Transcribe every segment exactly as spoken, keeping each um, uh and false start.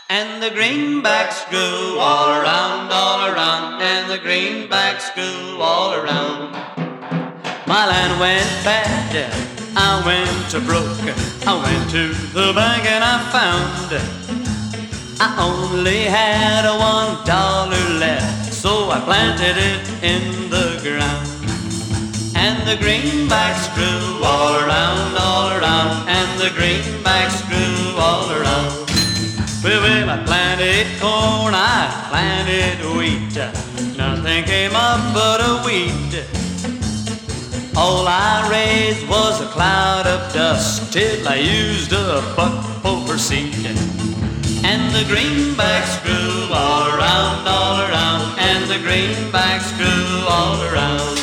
And the greenbacks grew all around, all around, and the greenbacks grew all around. My land went bad, I went to broke. I went to the bank and I found I only had a one dollar left, so I planted it in the ground. And the greenbacks grew all around, all around, and the greenbacks grew all around. Well, well, I planted corn, I planted wheat. Nothing came up but a weed. All I raised was a cloud of dust till I used a buckful per seed. And the greenbacks grew all around, all around, and the greenbacks grew all around.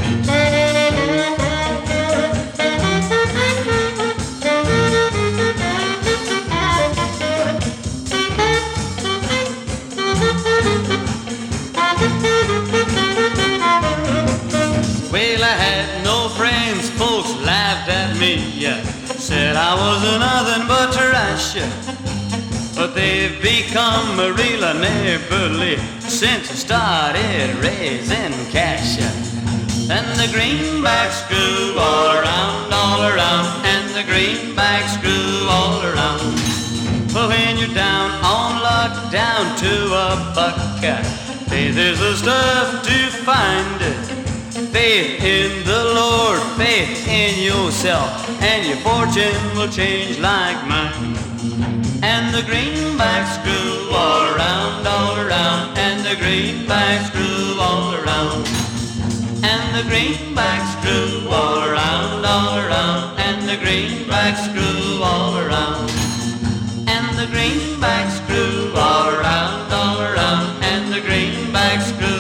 Well, I had no friends, folks laughed at me, said I was nothing but trash. But they've become a real neighborly since I started raising cash. And the greenbacks grew all around, all around, and the greenbacks grew all around. But when you're down on luck, down to a buck, faith is the stuff to find. Faith in the Lord, faith in yourself, and your fortune will change like mine. And the greenbacks grew all around, all around, and the greenbacks grew all around. And the greenbacks grew all around, all around, and the greenbacks grew all around. And the greenbacks grew all around, all around, and the greenbacks grew